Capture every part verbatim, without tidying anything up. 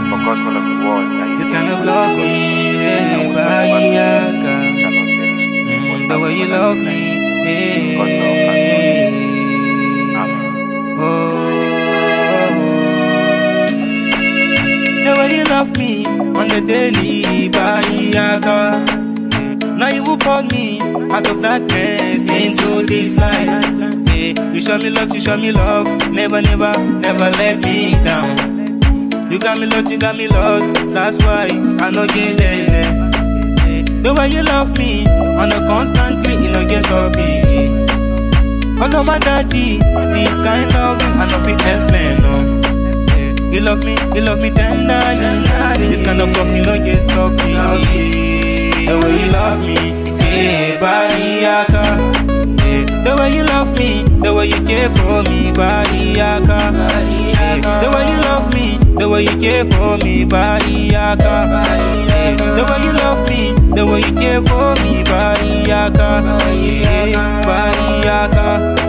focus all of the world. This kind of love me, yeah, Bahiyaka. Mm, the way you love me, yeah. Oh, the way you love me on the daily, Bahiyaka. Now you will call me out of darkness into this light. Hey, you show me love, you show me love. Never, never, never let me down. You got me love, you got me love. That's why I know get late. Hey, the way you love me on a constantly, you know get sloppy. All over daddy, this kind of love I know fit explain. No, hey, you love me, you love me tenderly. This kind of love you know get sloppy. The way you love me, yeah, Bahiyaka. Yeah, the way you love me, the way you care for me, Bahiyaka. Yeah, the way you love me, the way you care for me, Bahiyaka. Yeah, the way you love me, the way you care for me, Bahiyaka. Yeah, Bahiyaka.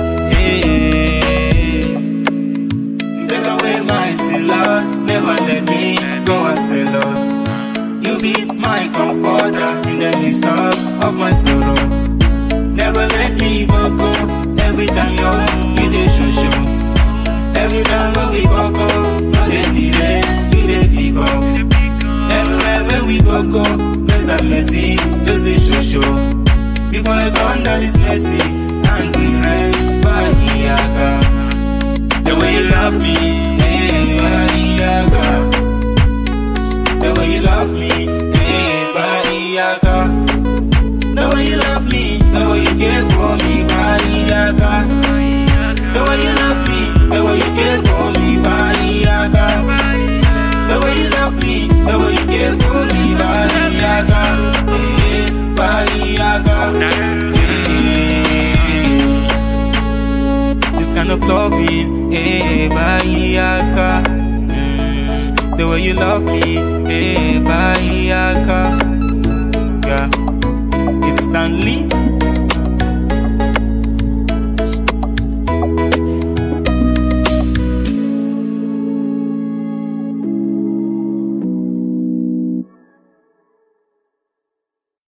Yeah. Take away my still Lord, never let me go astray, Lord. You be my comforter in the midst of, of my sorrow. Never let me go, go. Every time you're home, you dey show, show. Every time when we go, go, no dey delay, you dey pick up. Everywhere where we go, go, there's a mercy, just dey show, show. Before I turn down this mercy, and give rest, Bahiyaka. The way you love me, hey, Bahiyaka. The way you love me, hey, Bahiyaka. The way you love me, the way you care for me, Bahiyaka. The way you love me, the way you care for me, Bahiyaka. The way you love me, the way you care for me, Bahiyaka. Hey, Bahiyaka. Hey. This kind of loving, hey, Bahiyaka. The way you love me, hey, Bahiyaka. Yeah, it's Stanley.